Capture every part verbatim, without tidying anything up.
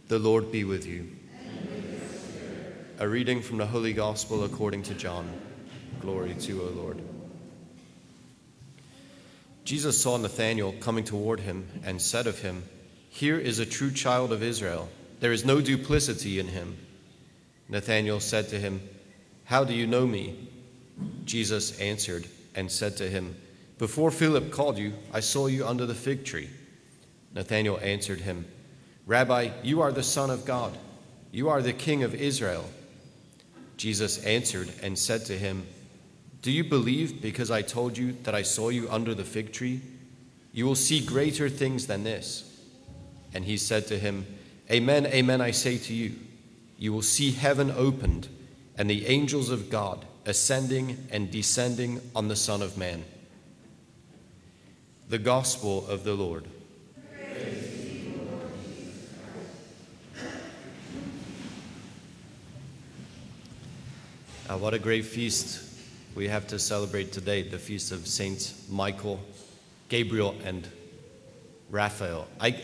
The Lord be with you. A reading from the Holy Gospel according to John. Glory to you, O Lord. Jesus saw Nathanael coming toward him and said of him, "Here is a true child of Israel. There is no duplicity in him." Nathanael said to him, "How do you know me?" Jesus answered and said to him, "Before Philip called you, I saw you under the fig tree." Nathanael answered him, "Rabbi, you are the Son of God. You are the King of Israel." Jesus answered and said to him, "Do you believe because I told you that I saw you under the fig tree? You will see greater things than this." And he said to him, "Amen, amen, I say to you, you will see heaven opened and the angels of God ascending and descending on the Son of Man." The Gospel of the Lord. Uh, what a great feast we have to celebrate today, the feast of Saints Michael, Gabriel, and Raphael. I,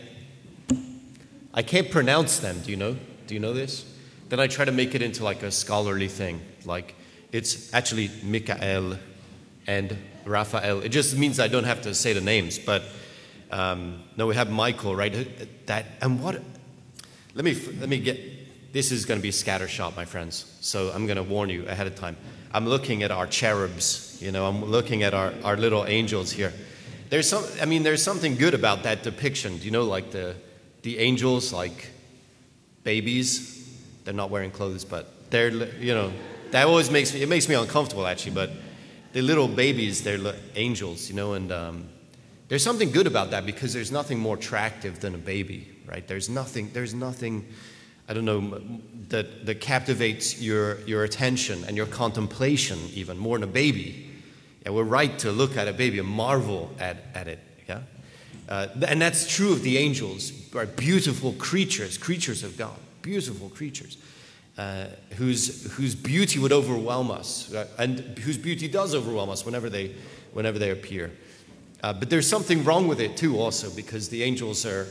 I can't pronounce them, do you know? Do you know this? Then I try to make it into like a scholarly thing. Like, it's actually Michael and Raphael. It just means I don't have to say the names, but um, no, we have Michael, right? That, and what, let me, let me get, this is going to be scattershot, my friends. So I'm going to warn you ahead of time. I'm looking at our cherubs, you know, I'm looking at our, our little angels here. There's some, I mean, there's something good about that depiction. Do you know, like the, the angels, like babies, they're not wearing clothes, but they're, you know, that always makes me, it makes me uncomfortable actually, but the little babies, they're angels, you know, and um, there's something good about that because there's nothing more attractive than a baby, right? There's nothing, there's nothing, I don't know, that, that captivates your, your attention and your contemplation even more than a baby. Yeah, we're right to look at a baby and marvel at, at it, yeah? Uh, and that's true of the angels, right? Beautiful creatures, creatures of God, beautiful creatures, uh, whose, whose beauty would overwhelm us, right? And whose beauty does overwhelm us whenever they, whenever they appear. Uh, but there's something wrong with it too also, because the angels are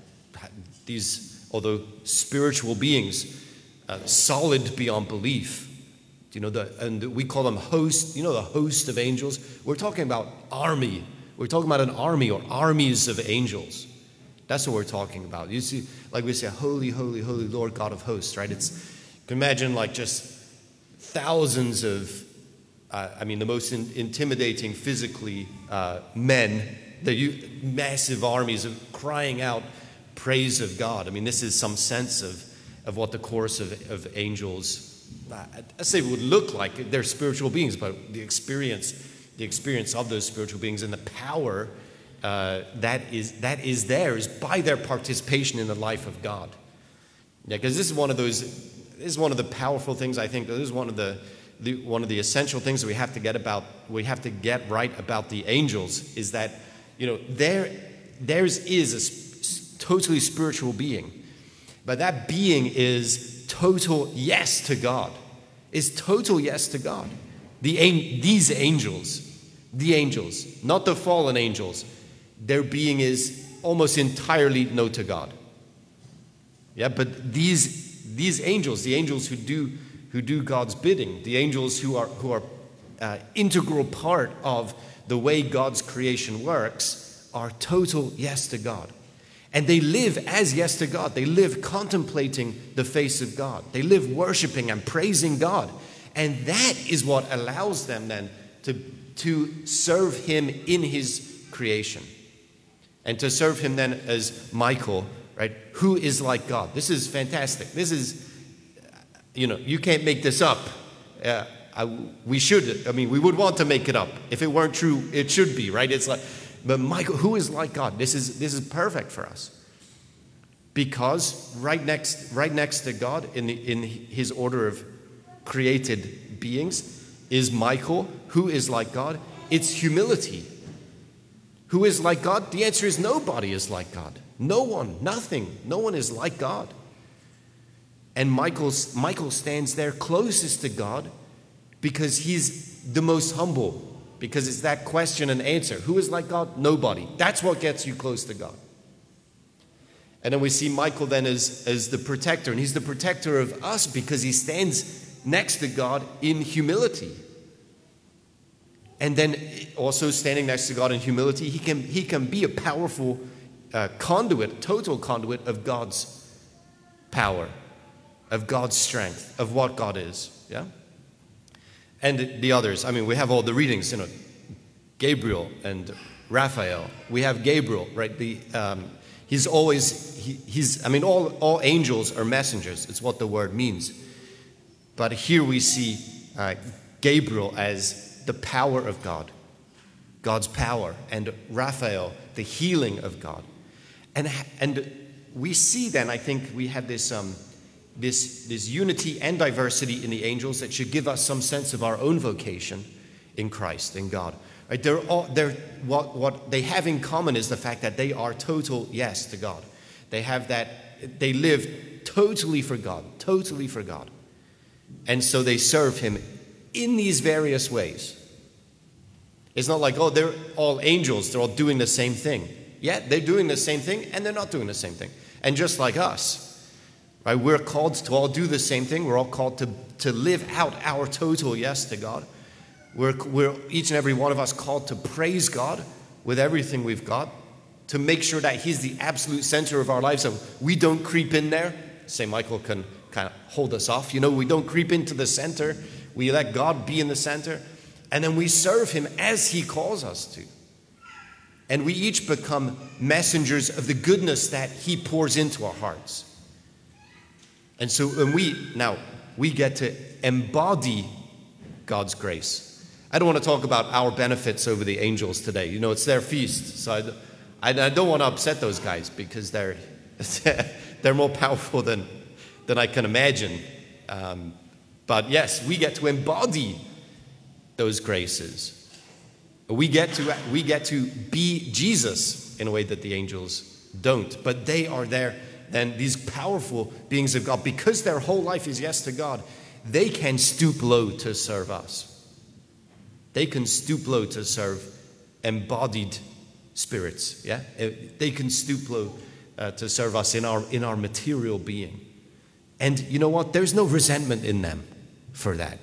these, although spiritual beings, uh, solid beyond belief. You know, the, and we call them host, you know, the host of angels. We're talking about army. We're talking about an army or armies of angels. That's what we're talking about. You see, like we say, holy, holy, holy Lord God of hosts, right? It's, you can imagine like just thousands of, uh, I mean, the most in, intimidating physically uh, men, the you, massive armies of crying out praise of God. I mean, this is some sense of, of what the chorus of, of angels, I say, would look like. They're spiritual beings, but the experience, the experience of those spiritual beings and the power uh, that is that is theirs by their participation in the life of God. Yeah, because this is one of those. This is one of the powerful things. I think this is one of the, the one of the essential things that we have to get about. We have to get right about the angels is that, you know, there theirs is a sp- totally spiritual being, but that being is total yes to God. Is total yes to God. The these angels, the angels, not the fallen angels, their being is almost entirely no to God. Yeah, but these these angels, the angels who do who do God's bidding, the angels who are who are uh, integral part of the way God's creation works, are total yes to God. And they live as yes to God. They live contemplating the face of God. They live worshiping and praising God. And that is what allows them then to, to serve him in his creation. And to serve him then as Michael, right? Who is like God. This is fantastic. This is, you know, you can't make this up. Uh, I, we should, I mean, we would want to make it up. If it weren't true, it should be, right? It's like, but Michael, who is like God? This is this is perfect for us. Because right next right next to God in the, in his order of created beings is Michael, who is like God. It's humility. Who is like God? The answer is nobody is like God. No one, nothing. No one is like God. And Michael's, Michael stands there closest to God because he's the most humble. Because it's that question and answer. Who is like God? Nobody. That's what gets you close to God. And then we see Michael then as, as the protector. And he's the protector of us because he stands next to God in humility. And then also standing next to God in humility, he can, he can be a powerful uh, conduit, total conduit of God's power, of God's strength, of what God is. Yeah? And the others, I mean, we have all the readings, you know, Gabriel and Raphael. We have Gabriel, right? The um, he's always he, he's. I mean, all all angels are messengers. It's what the word means. But here we see uh, Gabriel as the power of God, God's power, and Raphael, the healing of God. And and we see then, I think we have this um this this unity and diversity in the angels that should give us some sense of our own vocation in Christ, in God. Right? They're all, they're, what, what they have in common is the fact that they are total yes to God. They have that, they live totally for God, totally for God. And so they serve him in these various ways. It's not like, oh, they're all angels, they're all doing the same thing. Yeah, they're doing the same thing and they're not doing the same thing. And just like us, right, we're called to all do the same thing. We're all called to, to live out our total yes to God. We're, we're each and every one of us called to praise God with everything we've got, to make sure that he's the absolute center of our lives, so we don't creep in there. Saint Michael can kind of hold us off. You know, we don't creep into the center. We let God be in the center, and then we serve him as he calls us to. And we each become messengers of the goodness that he pours into our hearts. And so when we, now, we get to embody God's grace. I don't want to talk about our benefits over the angels today. You know, it's their feast. So I, I, I don't want to upset those guys because they're they're more powerful than, than I can imagine. Um, but yes, we get to embody those graces. We get to we get to be Jesus in a way that the angels don't. But they are there, then these powerful beings of God, because their whole life is yes to God, they can stoop low to serve us. They can stoop low to serve embodied spirits. Yeah, they can stoop low uh, to serve us in our in our material being. And you know what? There's no resentment in them for that.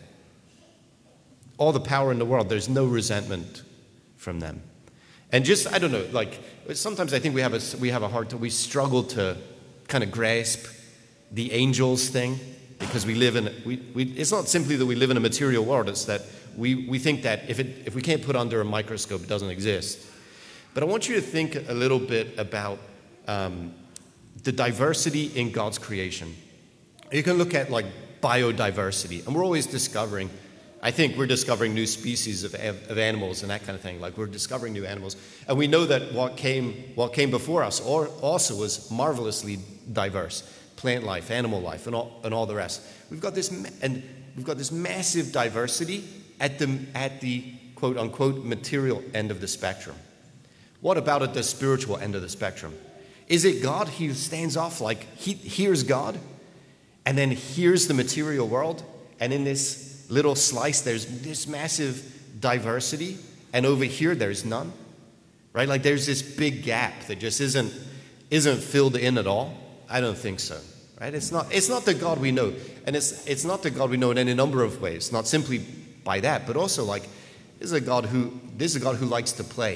All the power in the world, there's no resentment from them. And just I don't know, like sometimes I think we have a we have a hard time. We struggle to kind of grasp the angels thing. Because we live in, we, we, it's not simply that we live in a material world, it's that we, we think that if, it, if we can't put under a microscope, it doesn't exist. But I want you to think a little bit about um, the diversity in God's creation. You can look at like biodiversity, and we're always discovering, I think we're discovering new species of, of animals and that kind of thing, like we're discovering new animals. And we know that what came, what came before us or also was marvelously diverse. Plant life, animal life, and all, and all the rest. We've got this, and we've got this massive diversity at the at the quote unquote material end of the spectrum. What about at the spiritual end of the spectrum? Is it God who stands off like he here's God, and then here's the material world, and in this little slice there's this massive diversity, and over here there's none, right? Like there's this big gap that just isn't isn't filled in at all. I don't think so. Right? It's not, it's not the God we know. And it's, it's not the God we know in any number of ways. Not simply by that, but also like, this is a God who, this is a God who likes to play.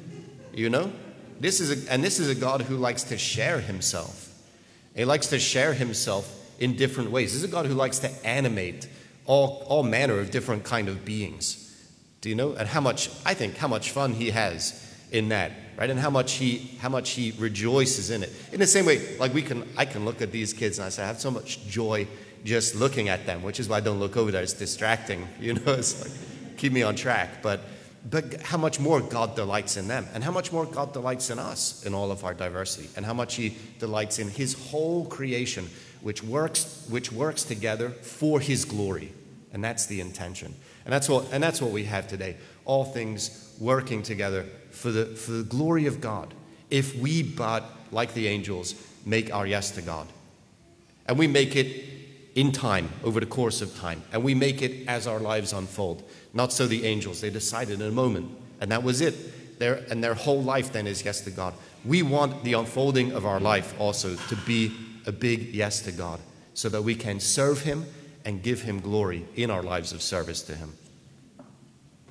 You know? This is a, and this is a God who likes to share himself. He likes to share himself in different ways. This is a God who likes to animate all, all manner of different kind of beings. Do you know? And how much, I think, how much fun he has in that. Right, and how much he how much he rejoices in it. In the same way, like we can, I can look at these kids and I say, I have so much joy just looking at them, which is why I don't look over there. It's distracting, you know. It's like keep me on track. But but how much more God delights in them, and how much more God delights in us in all of our diversity, and how much He delights in His whole creation, which works which works together for His glory, and that's the intention. And that's what and that's what we have today. All things working together for the for the glory of God, if we but, like the angels, make our yes to God. And we make it in time, over the course of time. And we make it as our lives unfold. Not so the angels. They decided in a moment, and that was it. their, and their whole life then is yes to God. We want the unfolding of our life also to be a big yes to God, so that we can serve him and give him glory in our lives of service to him.